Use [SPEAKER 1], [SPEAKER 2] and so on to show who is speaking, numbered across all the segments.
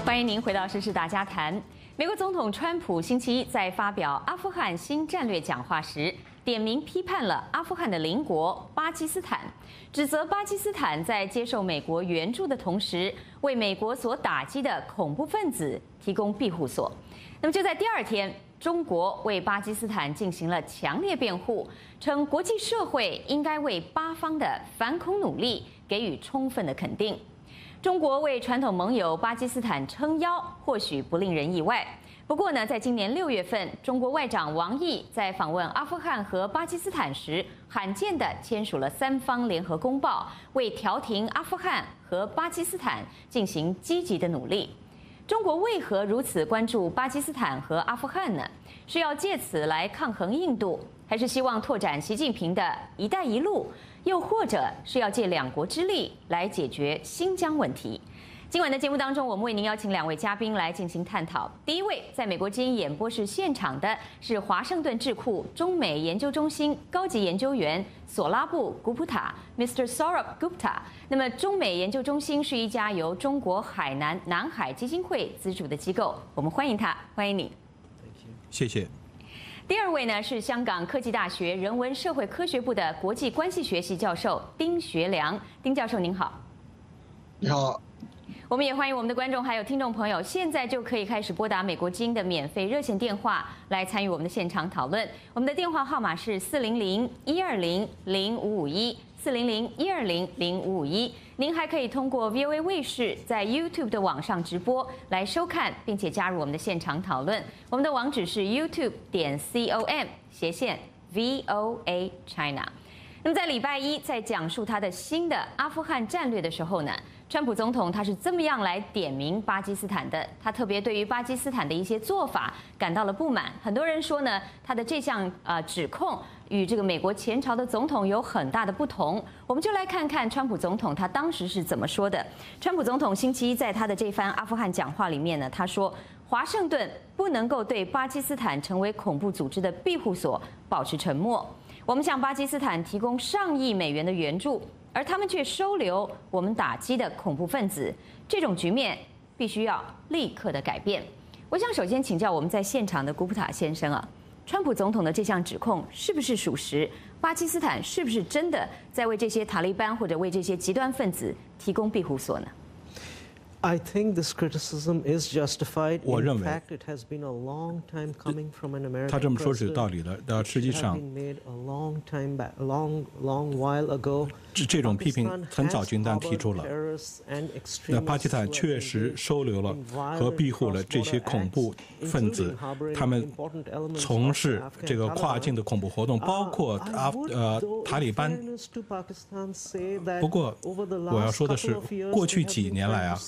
[SPEAKER 1] 欢迎您回到《时事大家谈》。美国总统川普星期一在发表阿富汗新战略讲话时，点名批判了阿富汗的邻国巴基斯坦，指责巴基斯坦在接受美国援助的同时，为美国所打击的恐怖分子提供庇护所。那么就在第二天，中国为巴基斯坦进行了强烈辩护，称国际社会应该为巴方的反恐努力给予充分的肯定。中国为传统盟友巴基斯坦撑腰，或许不令人意外。不过呢，在今年6月份，中国外长王毅在访问阿富汗和巴基斯坦时，罕见地签署了3方联合公报，为调停阿富汗和巴基斯坦进行积极的努力。中国为何如此关注巴基斯坦和阿富汗呢？是要借此来抗衡印度，还是希望拓展习近平的一带一路？又或者是要借两国之力来解决新疆问题？今晚的节目当中，我们为您邀请2位嘉宾来进行探讨。第一位，在美国之音演播室现场的是华盛顿智库中美研究中心高级研究员索拉布·古普塔 ，Mr. Saurabh Gupta。那么，中美研究中心是一家由中国海南南海基金会资助的机构，我们欢迎他，欢迎你。
[SPEAKER 2] 谢谢。
[SPEAKER 1] 第二位呢是香港科技大学人文社会科学部的国际关系学系教授丁学良，丁教授您好。
[SPEAKER 3] 你好。
[SPEAKER 1] 我们也欢迎我们的观众还有听众朋友，现在就可以开始拨打美国之音的免费热线电话来参与我们的现场讨论。我们的电话号码是400-120-0551，400-120-0551。您还可以通过 VOA 卫视在 YouTube 的网上直播来收看，并且加入我们的现场讨论。我们的网址是 youtube.com/VOA China。那么在礼拜一在讲述他的新的阿富汗战略的时候呢，川普总统他是这么样来点名巴基斯坦的。他特别对于巴基斯坦的一些做法感到了不满。很多人说呢，他的这项指控与这个美国前朝的总统有很大的不同。我们就来看看川普总统他当时是怎么说的。川普总统星期一在他的这番阿富汗讲话里面呢，他说华盛顿不能够对巴基斯坦成为恐怖组织的庇护所保持沉默。我们向巴基斯坦提供上亿美元的援助，而他们却收留我们打击的恐怖分子，这种局面必须要立刻的改变。我想首先请教我们在现场的古普塔先生啊，川普总统的这项指控是不是属实？巴基斯坦是不是真的在为这些塔利班或者为这些极端分子提供庇护所呢
[SPEAKER 4] ？I think this criticism is justified.
[SPEAKER 2] 我认为，
[SPEAKER 4] In fact, it has been a long time coming from an American
[SPEAKER 2] 他这么说是有道理的。实际上，
[SPEAKER 4] made a long time back, a long while ago.
[SPEAKER 2] 这种批评很早就应当提出了。那巴基斯坦确实收留了和庇护了这些恐怖分子，他们从事这个跨境的恐怖活动，包括塔利班。不过，我要说的是，过去几年来啊，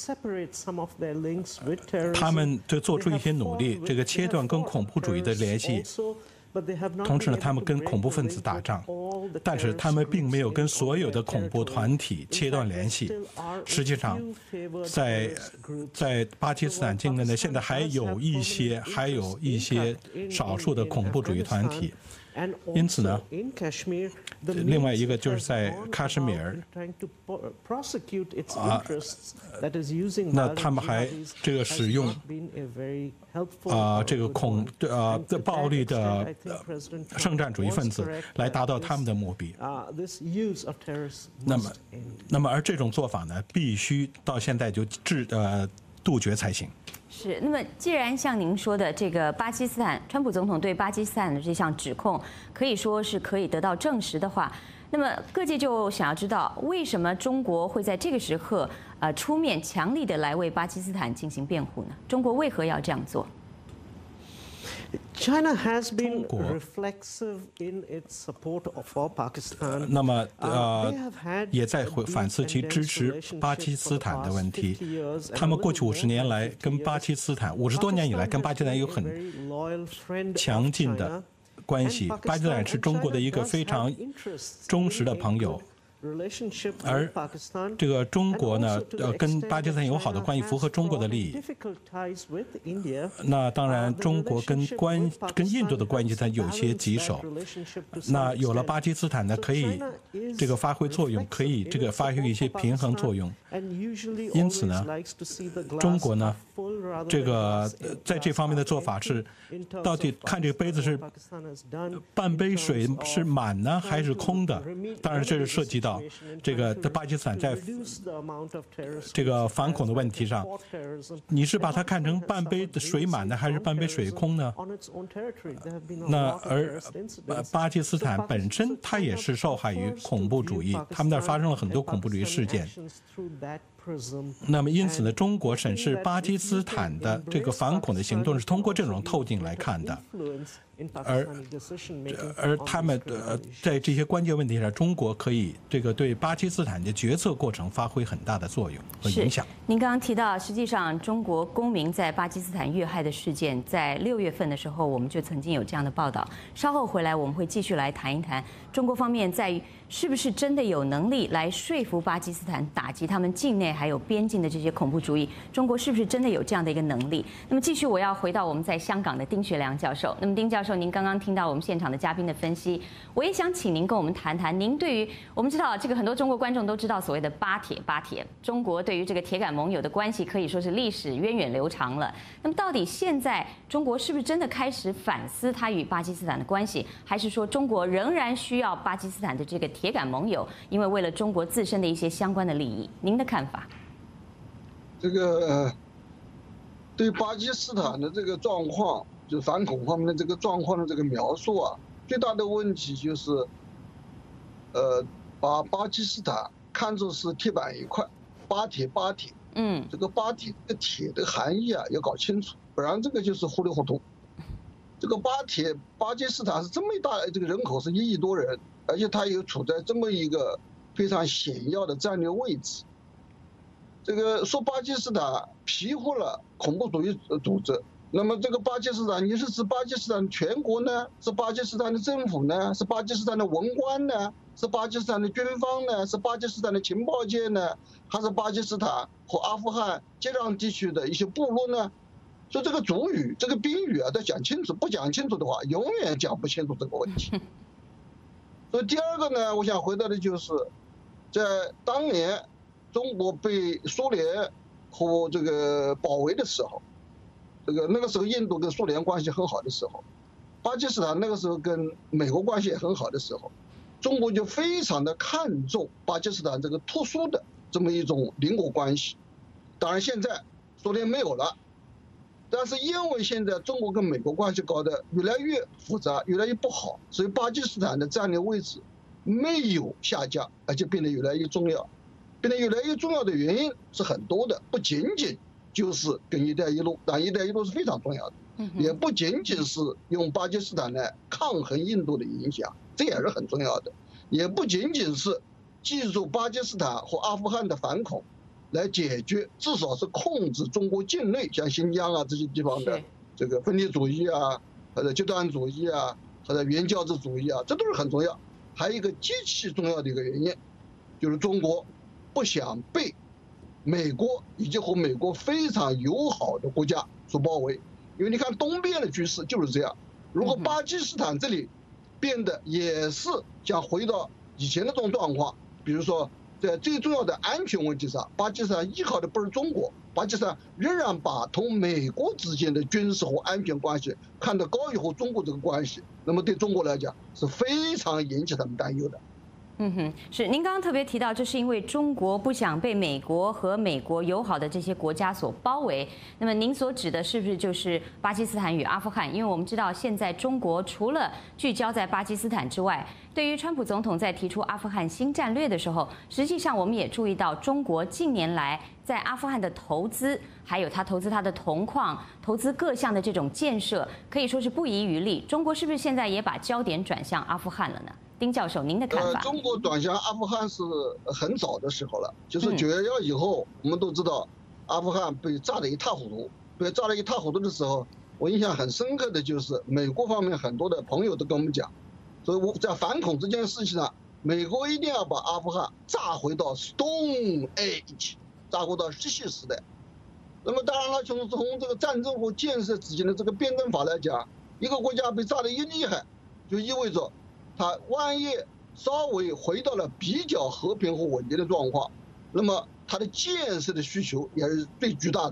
[SPEAKER 2] 他们就做出一些努力，这个切断跟恐怖主义的联系。同时呢，他们跟恐怖分子打仗，但是他们并没有跟所有的恐怖团体切断联系。实际上，在巴基斯坦境内呢，现在还有一些少数的恐怖主义团体。因此呢，另外一个就是在喀什米尔那他们还这个使用这个暴力的圣战主义分子来达到他们的目的。那么而这种做法呢，必须到现在就杜绝才行。
[SPEAKER 1] 是，那么既然像您说的这个巴基斯坦，川普总统对巴基斯坦的这项指控可以说是可以得到证实的话，那么各界就想要知道，为什么中国会在这个时刻出面强力的来为巴基斯坦进行辩护呢？中国为何要这样做
[SPEAKER 4] ？China has been reflexive in its support for Pakistan.
[SPEAKER 2] 那么也在反思其支持巴基斯坦的问题。他们过去50年来跟巴基斯坦50多年以来跟巴基斯坦有很强劲的关系。巴基斯坦是中国的一个非常忠实的朋友。而这个中国呢，跟巴基斯坦友好的关系符合中国的利益。那当然，中国跟印度的关系它有些棘手。那有了巴基斯坦呢，可以这个发挥作用，可以这个发挥一些平衡作用。因此呢，中国呢这个在这方面的做法是，到底看这个杯子是半杯水是满呢还是空的？当然，这是涉及到这个巴基斯坦在这个反恐的问题上，你是把它看成半杯水满呢还是半杯水空呢？那而巴基斯坦本身它也是受害于恐怖主义，他们那儿发生了很多恐怖主义事件。那么因此呢，中国审视巴基斯坦的这个反恐的行动是通过这种透镜来看的，而他们在这些关键问题上，中国可以这个对巴基斯坦的决策过程发挥很大的作用和影响。
[SPEAKER 1] 您刚刚提到，实际上中国公民在巴基斯坦遇害的事件，在6月份的时候，我们就曾经有这样的报道。稍后回来，我们会继续来谈一谈中国方面在于是不是真的有能力来说服巴基斯坦打击他们境内还有边境的这些恐怖主义？中国是不是真的有这样的一个能力？那么继续，我要回到我们在香港的丁学良教授。那么丁教授，您刚刚听到我们现场的嘉宾的分析，我也想请您跟我们谈谈，您对于我们知道这个很多中国观众都知道所谓的巴铁，中国对于这个铁杆盟友的关系可以说是历史源远流长了。那么到底现在中国是不是真的开始反思它与巴基斯坦的关系，还是说中国仍然需要巴基斯坦的这个铁杆盟友，因为为了中国自身的一些相关的利益？您的看法？
[SPEAKER 3] 这个对巴基斯坦的这个状况，就反恐方面的这个状况的这个描述啊，最大的问题就是，把巴基斯坦看作是铁板一块，巴铁，这个巴铁这个铁的含义啊要搞清楚，不然这个就是糊里糊涂。这个巴基斯坦是这么一大，这个人口是1亿多人，而且它又处在这么一个非常险要的战略位置。这个说巴基斯坦庇护了恐怖主义组织，那么这个巴基斯坦，你是指巴基斯坦全国呢？是巴基斯坦的政府呢？是巴基斯坦的文官呢？是巴基斯坦的军方呢？是巴基斯坦的情报界呢？还是巴基斯坦和阿富汗接壤地区的一些部落呢？所以这个主语、这个宾语啊，得讲清楚，不讲清楚的话，永远讲不清楚这个问题。所以第二个呢，我想回答的就是，在当年中国被苏联和这个包围的时候，那个时候印度跟苏联关系很好的时候，巴基斯坦那个时候跟美国关系也很好的时候，中国就非常的看重巴基斯坦这个特殊的这么一种邻国关系。当然现在苏联没有了，但是因为现在中国跟美国关系搞得越来越复杂，越来越不好，所以巴基斯坦的战略位置没有下降，而且变得越来越重要。变得越来越重要的原因是很多的，不仅仅就是跟一带一路，但一带一路是非常重要的，也不仅仅是用巴基斯坦来抗衡印度的影响，这也是很重要的，也不仅仅是记住巴基斯坦和阿富汗的反恐来解决，至少是控制中国境内像新疆啊这些地方的这个分离主义啊，或者极端主义啊，或者原教旨主义啊，这都是很重要。还有一个极其重要的一个原因，就是中国不想被美国以及和美国非常友好的国家所包围，因为你看东边的局势就是这样。如果巴基斯坦这里变得也是想回到以前的这种状况，比如说在最重要的安全问题上，巴基斯坦依靠的不是中国，巴基斯坦仍然把同美国之间的军事和安全关系看得高于和中国这个关系，那么对中国来讲是非常引起他们担忧的。
[SPEAKER 1] 是您刚刚特别提到，这是因为中国不想被美国和美国友好的这些国家所包围。那么您所指的是不是就是巴基斯坦与阿富汗？因为我们知道现在中国除了聚焦在巴基斯坦之外，对于川普总统在提出阿富汗新战略的时候，实际上我们也注意到中国近年来在阿富汗的投资，还有他投资他的铜矿、投资各项的这种建设，可以说是不遗余力。中国是不是现在也把焦点转向阿富汗了呢？丁教授，您的看法？
[SPEAKER 3] 中国转向阿富汗是很早的时候了，就是9月1以后，我们都知道阿富汗被炸得一塌糊涂。被炸得一塌糊涂的时候，我印象很深刻的就是美国方面很多的朋友都跟我们讲，所以我在反恐这件事情上，美国一定要把阿富汗炸回到 Stone Age， 炸回到石器时代。那么当然了，从这个战争和建设之间的这个辩证法来讲，一个国家被炸得一厉害，就意味着它万一稍微回到了比较和平和稳定的状况，那么它的建设的需求也是最巨大的。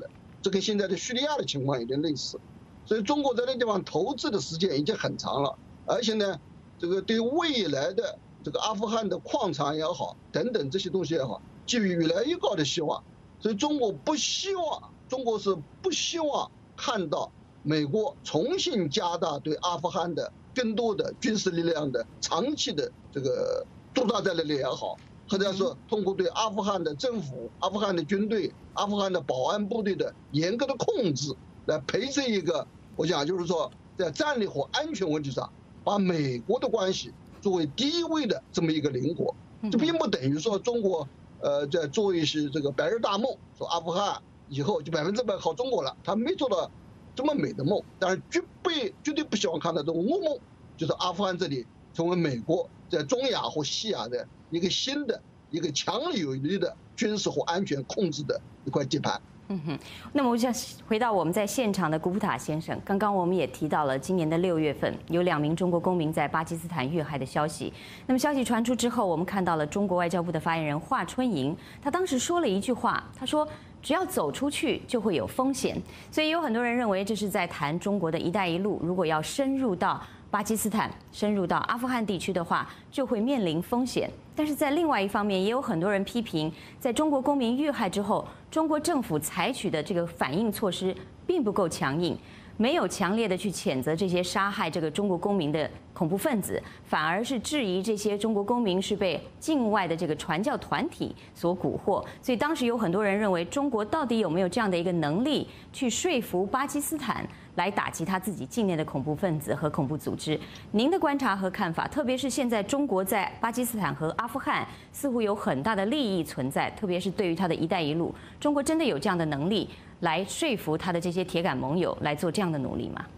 [SPEAKER 3] 这跟现在的叙利亚的情况有点类似。所以中国在那地方投资的时间已经很长了，而且呢，这个对未来的这个阿富汗的矿产也好，等等这些东西也好，寄予越来越高的希望。所以中国是不希望看到美国重新加大对阿富汗的更多的军事力量的长期的这个驻扎在那里也好，或者说通过对阿富汗的政府、阿富汗的军队、阿富汗的保安部队的严格的控制，来培植一个，我讲就是说在战略和安全问题上，把美国的关系作为第一位的这么一个邻国。这并不等于说中国在做一些这个白日大梦，说阿富汗以后就100%靠中国了，他没做到这么美的梦，但是绝对不希望看到这种噩梦，就是阿富汗这里成为美国在中亚或西亚的一个新的、一个强而有力的军事和安全控制的一块地盘。
[SPEAKER 1] 那么我想回到我们在现场的古普塔先生，刚刚我们也提到了今年的6月份有2名中国公民在巴基斯坦遇害的消息。那么消息传出之后，我们看到了中国外交部的发言人华春莹，他当时说了一句话，他说只要走出去就会有风险。所以有很多人认为这是在谈中国的一带一路，如果要深入到巴基斯坦、深入到阿富汗地区的话，就会面临风险。但是在另外一方面，也有很多人批评，在中国公民遇害之后，中国政府采取的这个反应措施并不够强硬，没有强烈的去谴责这些杀害这个中国公民的恐怖分子，反而是质疑这些中国公民是被境外的这个传教团体所蛊惑。所以当时有很多人认为，中国到底有没有这样的一个能力去说服巴基斯坦来打击他自己境内的恐怖分子和恐怖组织？您的观察和看法，特别是现在中国在巴基斯坦和阿富汗似乎有很大的利益存在，特别是对于他的一带一路，中国真的有这样的能力来说服他的这些铁杆盟友来做这样的努力吗？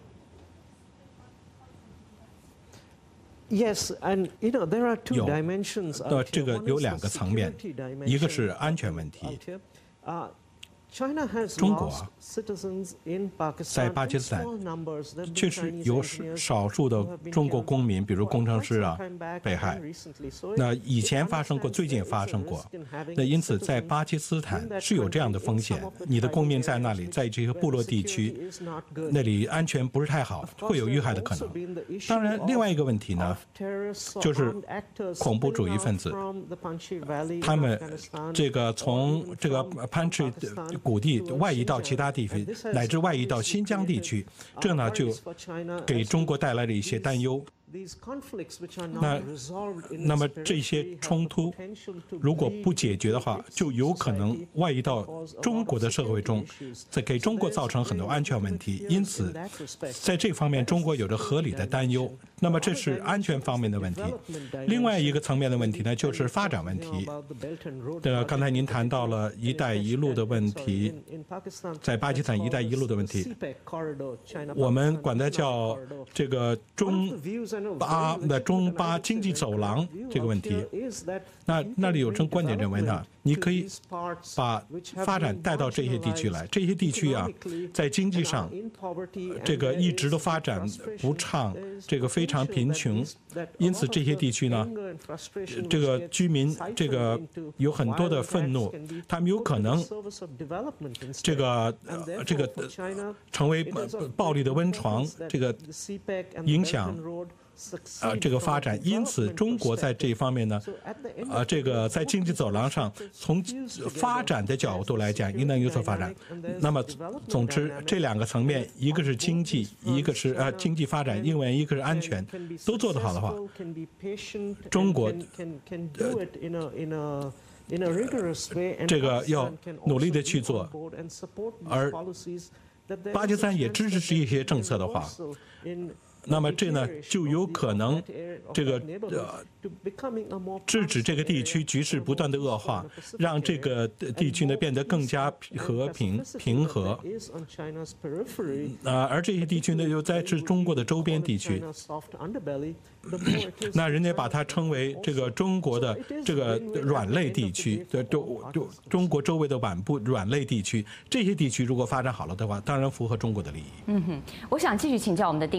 [SPEAKER 4] Yes, and there are two dimensions.
[SPEAKER 2] 这个有2个层面，一个是安全问题。中国在巴基斯坦确实有少数的中国公民，比如工程师啊被害。那以前发生过，最近发生过。那因此在巴基斯坦是有这样的风险，你的公民在那里，在这个部落地区，那里安全不是太好，会有遇害的可能。当然，另外一个问题呢，就是恐怖主义分子，他们这个从这个潘奇谷地外移到其他地区，乃至外移到新疆地区，这呢就给中国带来了一些担忧。那么这些冲突如果不解决的话，就有可能外移到中国的社会中，再给中国造成很多安全问题。因此，在这方面，中国有着合理的担忧。那么这是安全方面的问题。另外一个层面的问题呢，就是发展问题。刚才您谈到了“一带一路”的问题，在巴基斯坦“一带一路”的问题，我们管它叫这个中巴经济走廊这个问题。那里有种观点认为呢，你可以把发展带到这些地区来。这些地区啊，在经济上这个一直都发展不畅，这个非常贫穷，因此这些地区呢，这个居民这个有很多的愤怒，他们有可能这个成为暴力的温床，这个影响这个发展。因此中国在这方面呢，这个在经济走廊上，从发展的角度来讲应当有所发展。那么总之这2个层面，一个是经济，一个是经济发展，另外一个是安全，都做得好的话，中国这个要努力的去做，而巴基斯坦也支持这些政策的话，那么这呢就有可能这个制止这个地区局势不断的恶化，让这个地区呢变得更加平和。而这些地区呢又在是中国的周边地区，那人家把它称为这个中国的这个软肋地区，中国周围的软肋地区，这些地区如果发展好了的话，当然符合中国的利益。
[SPEAKER 1] 我想继续请教我们的丁学良教授。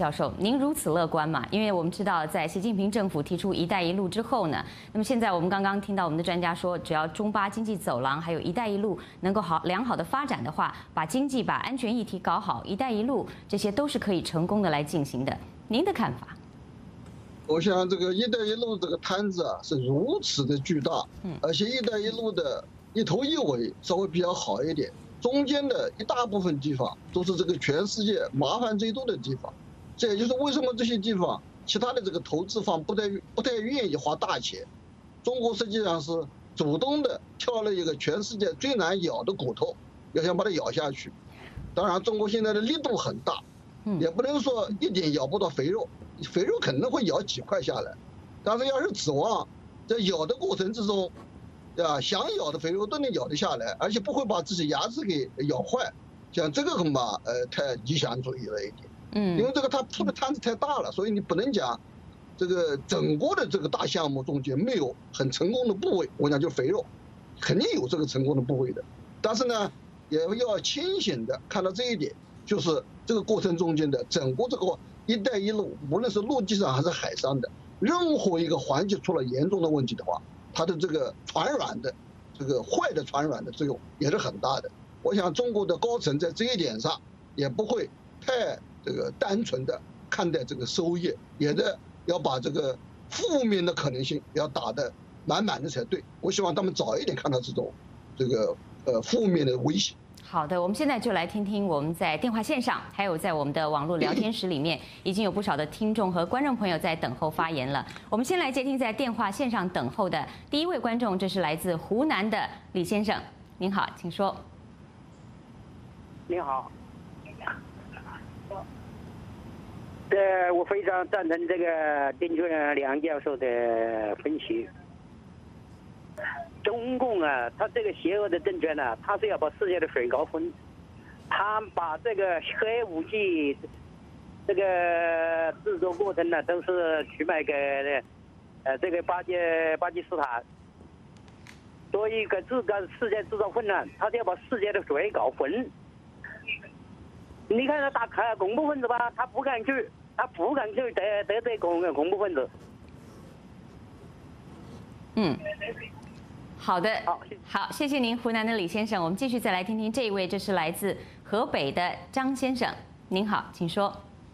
[SPEAKER 1] 教授，您如此乐观嘛？因为我们知道，在习近平政府提出“一带一路”之后呢，那么现在我们刚刚听到我们的专家说，只要中巴经济走廊还有“一带一路”能够良好的发展的话，把经济、把安全议题搞好，“一带一路”这些都是可以成功的来进行的。您的看法？
[SPEAKER 3] 我想这个“一带一路”这个摊子啊是如此的巨大，而且“一带一路”的一头一尾稍微比较好一点，中间的一大部分地方都是这个全世界麻烦最多的地方。这也就是为什么这些地方其他的这个投资方不太愿意花大钱。中国实际上是主动的挑了一个全世界最难咬的骨头，要想把它咬下去。当然，中国现在的力度很大，也不能说一点咬不到肥肉。肥肉可能会咬几块下来，但是要是指望在咬的过程之中，对吧？想咬的肥肉都能咬得下来，而且不会把自己牙齿给咬坏，像这个恐怕太理想主义了一点。因为这个它铺的摊子太大了，所以你不能讲这个整个的这个大项目中间没有很成功的部位。我讲就肥肉，肯定有这个成功的部位的，但是呢，也要清醒的看到这一点，就是这个过程中间的整个这个。一带一路，无论是陆地上还是海上的，任何一个环节出了严重的问题的话，它的这个传染的、这个坏的传染的作用也是很大的。我想中国的高层在这一点上也不会太这个单纯的看待这个收益，也得要把这个负面的可能性要打得满满的才对。我希望他们早一点看到这种这个负面的危险。
[SPEAKER 1] 好的，我们现在就来听听我们在电话线上，还有在我们的网络聊天室里面，已经有不少的听众和观众朋友在等候发言了。我们先来接听在电话线上等候的第一位观众，这是来自湖南的李先生。您好，请说。
[SPEAKER 5] 您好。我非常赞成这个丁俊良教授的分析。中共啊，他这个邪恶的政权呢，他是要把世界的水搞混，他把这个核武器这个制作过程呢，都是去卖给这个巴基斯坦，所以给世界制造混乱，他就要把世界的水搞混。你看他打恐怖分子吧，他不敢去得罪恐怖分子。
[SPEAKER 1] 好的，好，谢谢您，湖南的李先生。我们继续再来听听这一位，这是来自河北的张先生。您好，请说。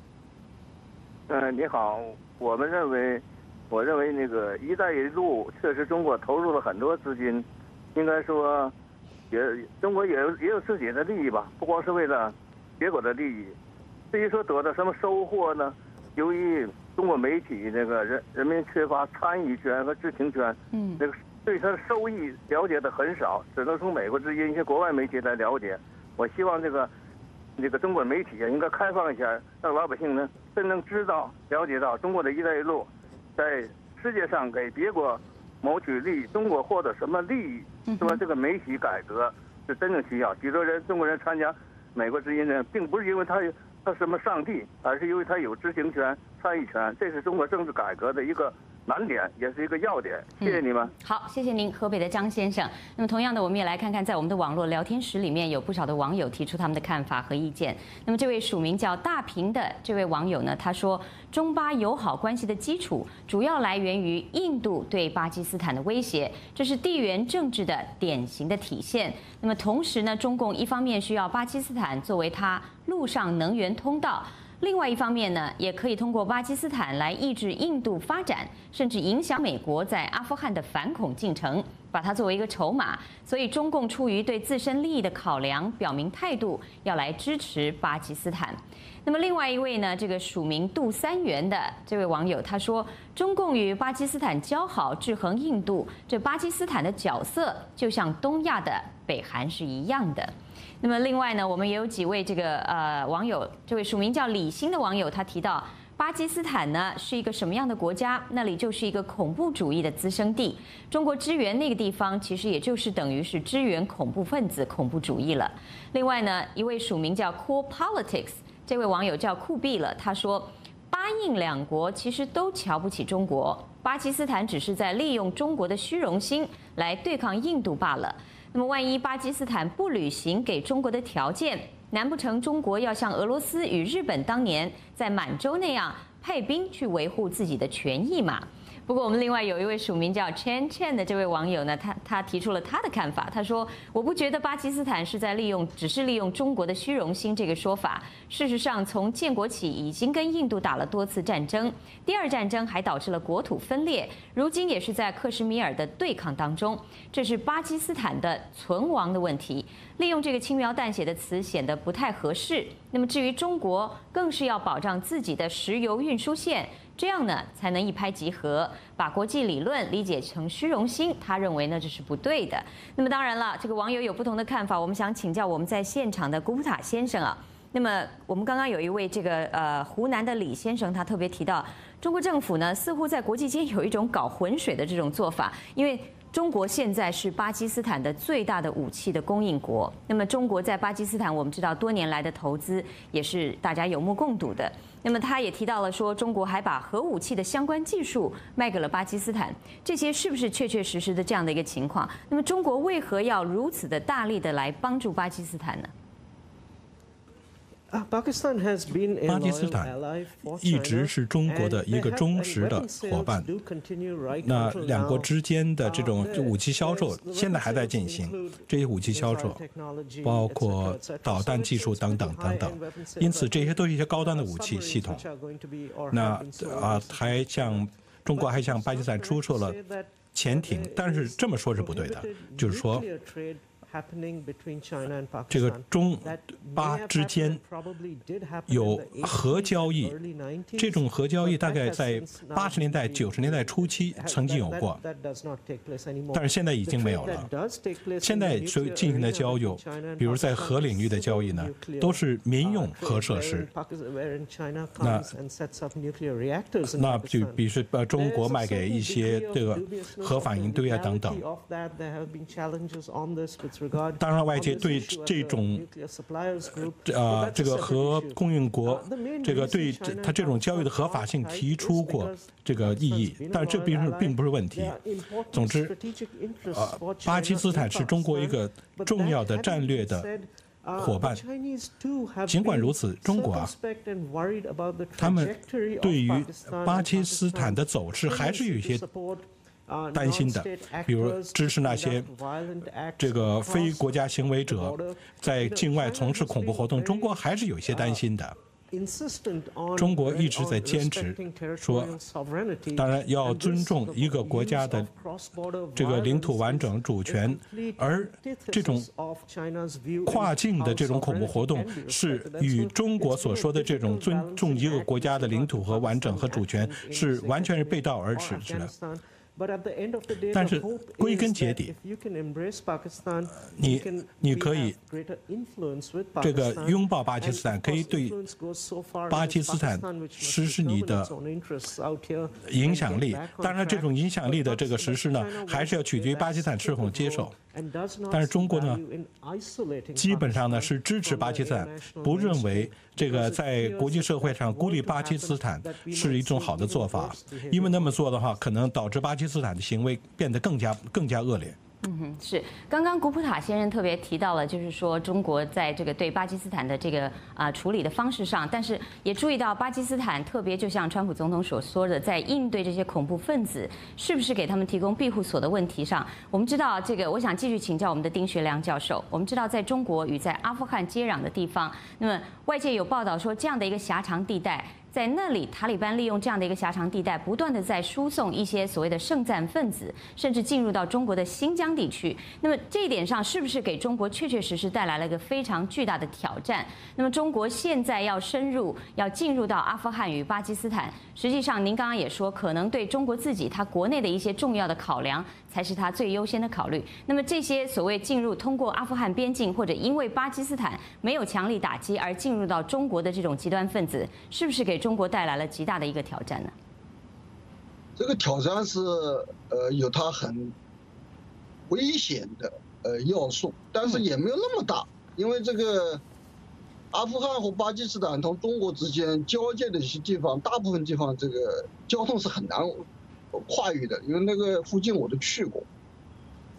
[SPEAKER 6] 你好，我认为那个“一带一路”确实中国投入了很多资金，应该说，中国也有自己的利益吧，不光是为了结果的利益。至于说得到什么收获呢？由于中国媒体那个人民缺乏参与权和知情权，那个。对他的收益了解的很少，只能从美国之音一些国外媒体来了解。我希望这个中国媒体应该开放一下，让老百姓呢真正了解到中国的一带一路在世界上给别国谋取利益，中国获得什么利益，是吧？这个媒体改革是真正需要。许多中国人参加美国之音呢，并不是因为他什么上帝，而是因为他有知情权、参与权，这是中国政治改革的一个难点，也是一个要点。谢谢你们。
[SPEAKER 1] 好，谢谢您，河北的张先生。那么同样的，我们也来看看，在我们的网络聊天室里面有不少的网友提出他们的看法和意见。那么这位署名叫大平的这位网友呢，他说，中巴友好关系的基础主要来源于印度对巴基斯坦的威胁，这是地缘政治的典型的体现。那么同时呢，中共一方面需要巴基斯坦作为它陆上能源通道。另外一方面呢，也可以通过巴基斯坦来抑制印度发展，甚至影响美国在阿富汗的反恐进程，把它作为一个筹码。所以中共出于对自身利益的考量，表明态度要来支持巴基斯坦。那么另外一位呢，这个署名杜三元的这位网友他说，中共与巴基斯坦交好，制衡印度，这巴基斯坦的角色就像东亚的北韩是一样的。那么另外呢，我们也有几位这个网友，这位署名叫李欣的网友，他提到巴基斯坦呢是一个什么样的国家？那里就是一个恐怖主义的滋生地。中国支援那个地方，其实也就是等于是支援恐怖分子、恐怖主义了。另外呢，一位署名叫 Cool Politics， 这位网友叫酷毙了，他说，巴印两国其实都瞧不起中国，巴基斯坦只是在利用中国的虚荣心来对抗印度罢了。那么万一巴基斯坦不履行给中国的条件， 难不成中国要像俄罗斯与日本当年在满洲那样派兵去维护自己的权益吗？不过，我们另外有一位署名叫 Chen Chen 的这位网友呢，他提出了他的看法。他说：“我不觉得巴基斯坦是在只是利用中国的虚荣心这个说法。事实上，从建国起已经跟印度打了多次战争，第二战争还导致了国土分裂，如今也是在克什米尔的对抗当中。这是巴基斯坦的存亡的问题。利用这个轻描淡写的词显得不太合适。那么，至于中国，更是要保障自己的石油运输线。”这样呢，才能一拍即合，把国际理论理解成虚荣心。他认为呢，这是不对的。那么当然了，这个网友有不同的看法，我们想请教我们在现场的古普塔先生啊。那么我们刚刚有一位这个湖南的李先生，他特别提到，中国政府呢似乎在国际间有一种搞浑水的这种做法，因为中国现在是巴基斯坦的最大的武器的供应国。那么中国在巴基斯坦，我们知道多年来的投资也是大家有目共睹的。那么他也提到了说，中国还把核武器的相关技术卖给了巴基斯坦，这些是不是确确实实的这样的一个情况？那么中国为何要如此的大力的来帮助巴基斯坦呢？
[SPEAKER 2] 巴基斯坦一直是中国的一个忠实的伙伴。那两国之间的这种武器销售现在还在进行，这些武器销售包括导弹技术等等等等，因此这些都是一些高端的武器系统。那中国还向巴基斯坦出售了潜艇，但是这么说是不对的，就是说。这个中巴之间有核交易，这种核交易大概在80年代、90年代初期曾经有过，但是现在已经没有了。现在所进行的交易，比如在核领域的交易呢，都是民用核设施。那就比如说中国卖给一些这个核反应堆啊等等。当然，外界对这种这个核供应国，这个对他这种交易的合法性提出过这个异议，但这并不是问题。总之，巴基斯坦是中国一个重要的战略的伙伴。尽管如此，中国他们对于巴基斯坦的走势还是有一些担心的，比如支持那些这个非国家行为者在境外从事恐怖活动，中国还是有一些担心的。中国一直在坚持说，当然要尊重一个国家的这个领土完整主权，而这种跨境的这种恐怖活动是与中国所说的这种尊重一个国家的领土和完整和主权是完全是背道而驰的。但是归根结底，你可以这个拥抱巴基斯坦，可以对巴基斯坦实施你的影响力。当然，这种影响力的这个实施呢，还是要取决于巴基斯坦是否接受。但是中国呢，基本上呢是支持巴基斯坦，不认为这个在国际社会上孤立巴基斯坦是一种好的做法，因为那么做的话，可能导致巴基斯坦的行为变得更加恶劣。
[SPEAKER 1] 是。刚刚古普塔先生特别提到了，就是说中国在这个对巴基斯坦的这个处理的方式上，但是也注意到巴基斯坦特别就像川普总统所说的，在应对这些恐怖分子，是不是给他们提供庇护所的问题上，我们知道这个，我想继续请教我们的丁学良教授。我们知道在中国与在阿富汗接壤的地方，那么外界有报道说这样的一个狭长地带。在那里，塔利班利用这样的一个狭长地带，不断的在输送一些所谓的圣战分子，甚至进入到中国的新疆地区。那么这一点上，是不是给中国确确实实带来了一个非常巨大的挑战？那么中国现在要进入到阿富汗与巴基斯坦，实际上您刚刚也说，可能对中国自己它国内的一些重要的考量，才是它最优先的考虑。那么这些所谓通过阿富汗边境，或者因为巴基斯坦没有强力打击而进入到中国的这种极端分子，是不是给中国带来了极大的一个挑战呢？
[SPEAKER 3] 这个挑战是有它很危险的要素，但是也没有那么大，因为这个阿富汗和巴基斯坦同中国之间交界的一些地方，大部分地方这个交通是很难跨越的，因为那个附近我都去过。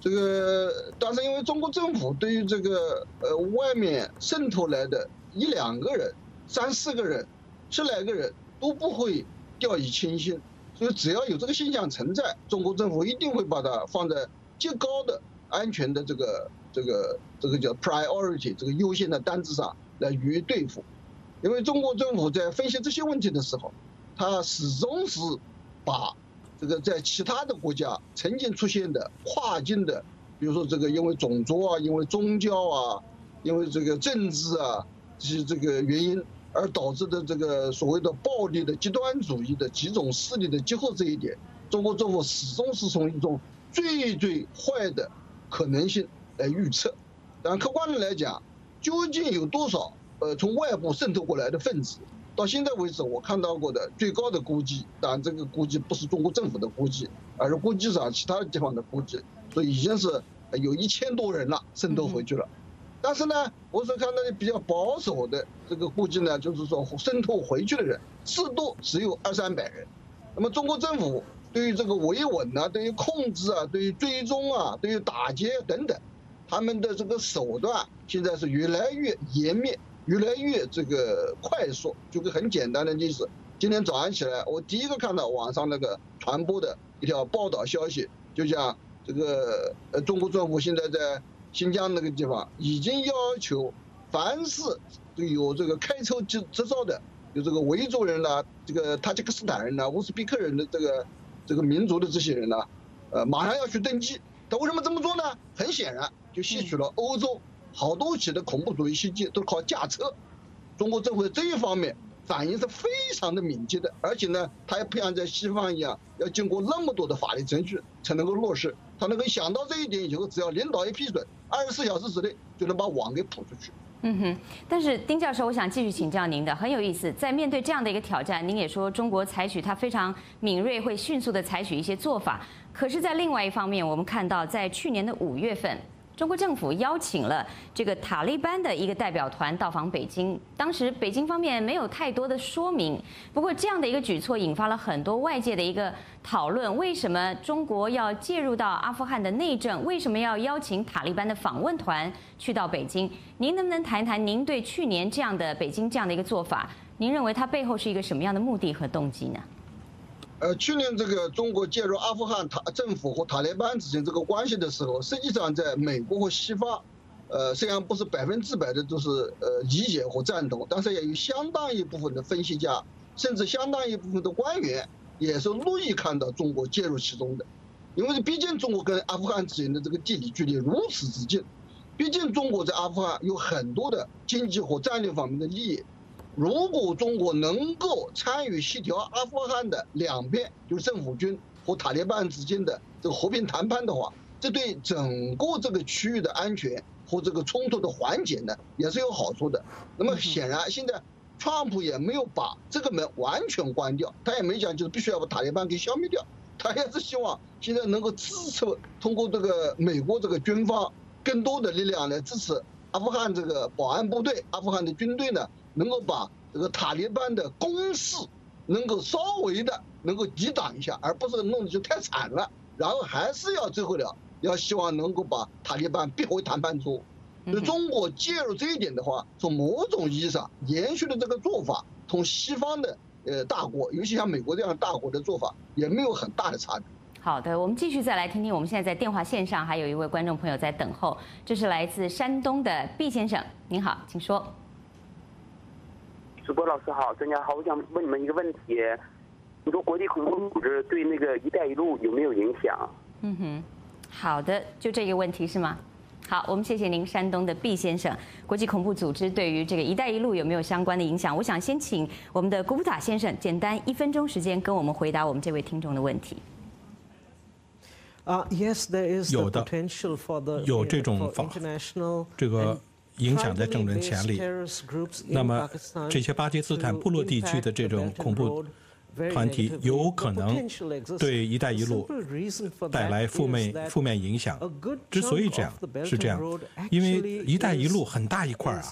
[SPEAKER 3] 这个，但是因为中国政府对于这个外面渗透来的1、2个人、3、4个人、10来个人都不会掉以轻心，所以只要有这个现象存在，中国政府一定会把它放在极高的安全的这个叫 priority 这个优先的单子上来予以对付。因为中国政府在分析这些问题的时候，他始终是把这个在其他的国家曾经出现的跨境的，比如说这个因为种族啊、因为宗教啊、因为这个政治啊这些这个原因而导致的这个所谓的暴力的极端主义的几种势力的结合这一点，中国政府始终是从一种最坏的可能性来预测。但客观的来讲，究竟有多少从外部渗透过来的分子？到现在为止，我看到过的最高的估计，当然这个估计不是中国政府的估计，而是国际上其他地方的估计，所以已经是有1000多人了渗透回去了。但是呢，我所看到的比较保守的这个估计呢，就是说渗透回去的人至多只有200-300人。那么中国政府对于这个维稳啊、对于控制啊、对于追踪啊、对于打击等等，他们的这个手段现在是越来越严密。越来越这个快速。举个很简单的例子，今天早上起来，我第一个看到网上那个传播的一条报道消息，就讲这个中国政府现在在新疆那个地方已经要求，凡是有这个开车执照的，有这个维族人呐、这个塔吉克斯坦人呐、乌兹别克人的这个民族的这些人呢，马上要去登记。他为什么这么做呢？很显然，就吸取了欧洲好多起的恐怖主义袭击都靠驾车，中国政府在这一方面反应是非常的敏捷的，而且呢，他也不像在西方一样要经过那么多的法律程序才能够落实，他能够想到这一点以后，只要领导一批准，24小时之内就能把网给铺出去。
[SPEAKER 1] 但是丁教授，我想继续请教您的，很有意思。在面对这样的一个挑战，您也说中国采取它非常敏锐，会迅速的采取一些做法。可是，在另外一方面，我们看到在去年的5月份。中国政府邀请了这个塔利班的一个代表团到访北京，当时北京方面没有太多的说明。不过这样的一个举措引发了很多外界的一个讨论：为什么中国要介入到阿富汗的内政？为什么要邀请塔利班的访问团去到北京？您能不能谈谈您对去年这样的北京这样的一个做法，您认为它背后是一个什么样的目的和动机呢？
[SPEAKER 3] 去年这个中国介入阿富汗政府和塔利班之间这个关系的时候，实际上在美国和西方，虽然不是100%的都是理解和赞同，但是也有相当一部分的分析家，甚至相当一部分的官员也是乐意看到中国介入其中的，因为毕竟中国跟阿富汗之间的这个地理距离如此之近，毕竟中国在阿富汗有很多的经济和战略方面的利益。如果中国能够参与协调阿富汗的两边，就是政府军和塔利班之间的这个和平谈判的话，这对整个这个区域的安全和这个冲突的缓解呢，也是有好处的。那么显然，现在川普也没有把这个门完全关掉，他也没讲就是必须要把塔利班给消灭掉，他也是希望现在能够支持通过这个美国这个军方更多的力量来支持阿富汗这个保安部队、阿富汗的军队呢。能够把这个塔利班的攻势能够稍微的能够抵挡一下，而不是弄得就太惨了。然后还是要最后了，要希望能够把塔利班逼回谈判桌。所以中国介入这一点的话，从某种意义上延续的这个做法，同西方的大国，尤其像美国这样的大国的做法，也没有很大的差别。
[SPEAKER 1] 好的，我们继续再来听听，我们现在在电话线上还有一位观众朋友在等候，这是来自山东的毕先生，您好，请说。
[SPEAKER 7] 主播老师好，专家好，我想问你们一个问题：你说国际恐怖组织对那个“一带一路”有没有影响？
[SPEAKER 1] 好的，就这个问题是吗？好，我们谢谢您，山东的毕先生。国际恐怖组织对于这个“一带一路”有没有相关的影响？我想先请我们的古普塔先生简单1分钟时间跟我们回答我们这位听众的问题。
[SPEAKER 2] 有的，有这种这个。影响在政治潜力。那么，这些巴基斯坦部落地区的这种恐怖团体有可能对“一带一路”带来负面影响。之所以这样是这样，因为“一带一路”很大一块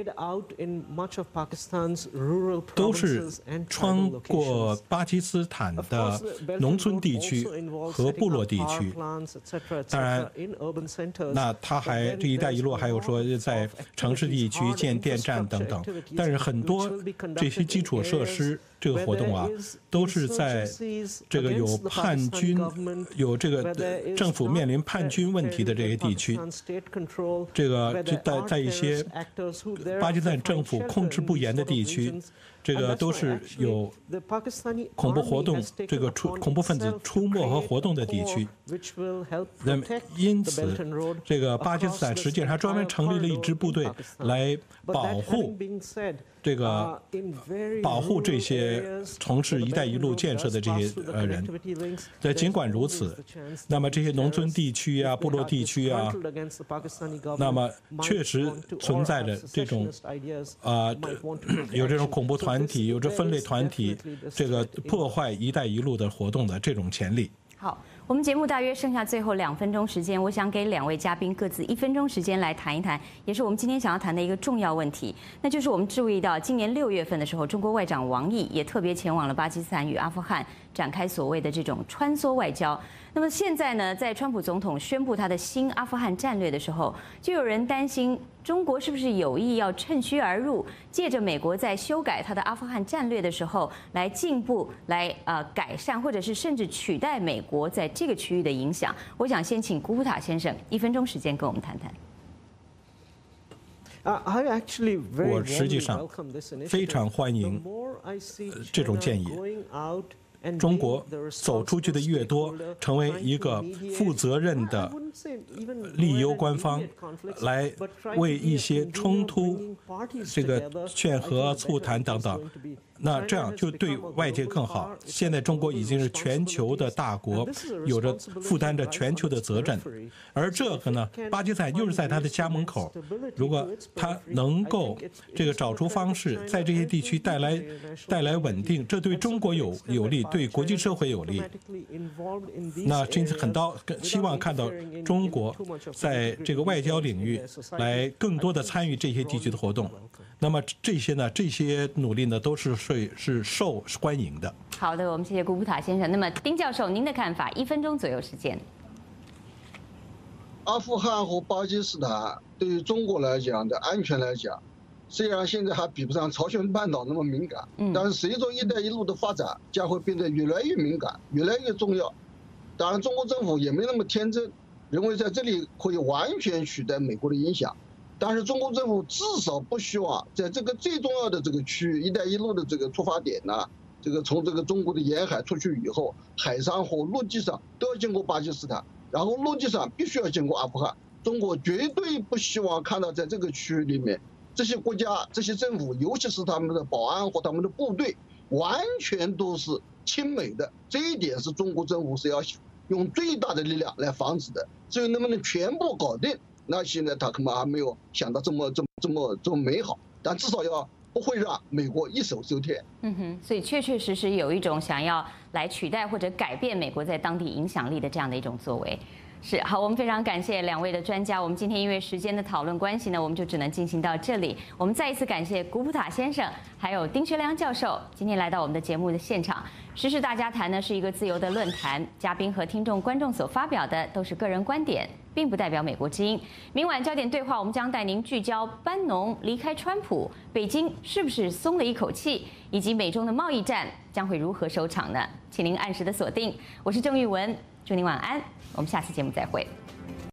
[SPEAKER 2] 都是穿过巴基斯坦的农村地区和部落地区。当然，那它还这“一带一路”还有说在城市地区建电站等等，但是很多这些基础设施。这个活动都是在这个有叛军、有这个政府面临叛军问题的这些地区，这个就在一些巴基斯坦政府控制不严的地区，这个都是有恐怖活动、这个恐怖分子出没和活动的地区。那么因此，这个巴基斯坦实际上专门成立了一支部队来保护这些从事“一带一路”建设的这些人。但尽管如此，那么这些农村地区啊、部落地区啊，那么确实存在着这种有这种恐怖团体、有这分类团体，这个破坏“一带一路”的活动的这种潜力。
[SPEAKER 1] 好，我们节目大约剩下最后2分钟时间，我想给2位嘉宾各自1分钟时间来谈一谈，也是我们今天想要谈的一个重要问题，那就是我们注意到今年6月份的时候，中国外长王毅也特别前往了巴基斯坦与阿富汗，展开所谓的这种穿梭外交。那么现在呢，在川普总统宣布他的新阿富汗战略的时候，就有人担心中国是不是有意要趁虚而入，借着美国在修改他的阿富汗战略的时候，来进步、来改善，或者是甚至取代美国在这个区域的影响。我想先请古普塔先生1分钟时间跟我们谈谈。
[SPEAKER 2] 我实际上非常欢迎这种建议。中国走出去的越多，成为一个负责任的利忧官方，来为一些冲突这个劝和、促谈等等，那这样就对外界更好。现在中国已经是全球的大国，有着负担着全球的责任，而这个呢，巴基斯坦又是在他的家门口，如果他能够这个找出方式，在这些地区带来稳定，这对中国有利，对国际社会有利。那因此希望看到中国在这个外交领域来更多的参与这些地区的活动。那么这些努力呢，都是受欢迎的。
[SPEAKER 1] 好的，我们谢谢古普塔先生。那么丁教授，您的看法？1分钟左右时间。
[SPEAKER 3] 阿富汗和巴基斯坦对于中国来讲的安全来讲，虽然现在还比不上朝鲜半岛那么敏感，但是随着“一带一路”的发展，将会变得越来越敏感，越来越重要。当然，中国政府也没那么天真，认为在这里可以完全取代美国的影响。但是中国政府至少不希望在这个最重要的这个区域“一带一路”的这个出发点呢，这个从这个中国的沿海出去以后，海上和陆地上都要经过巴基斯坦，然后陆地上必须要经过阿富汗。中国绝对不希望看到在这个区域里面，这些国家、这些政府，尤其是他们的保安和他们的部队，完全都是亲美的。这一点是中国政府是要用最大的力量来防止的。至于能不能全部搞定，那现在他恐怕还没有想到这么美好，但至少不会让美国一手遮天。
[SPEAKER 1] 所以确确实实有一种想要来取代或者改变美国在当地影响力的这样的一种作为。是好，我们非常感谢2位的专家。我们今天因为时间的讨论关系呢，我们就只能进行到这里。我们再一次感谢古普塔先生，还有丁学良教授今天来到我们的节目的现场。时事大家谈呢是一个自由的论坛，嘉宾和听众观众所发表的都是个人观点，并不代表美国之音。明晚焦点对话，我们将带您聚焦班农离开川普，北京是不是松了一口气，以及美中的贸易战将会如何收场呢？请您按时的锁定，我是郑玉文，祝您晚安，我们下次节目再会。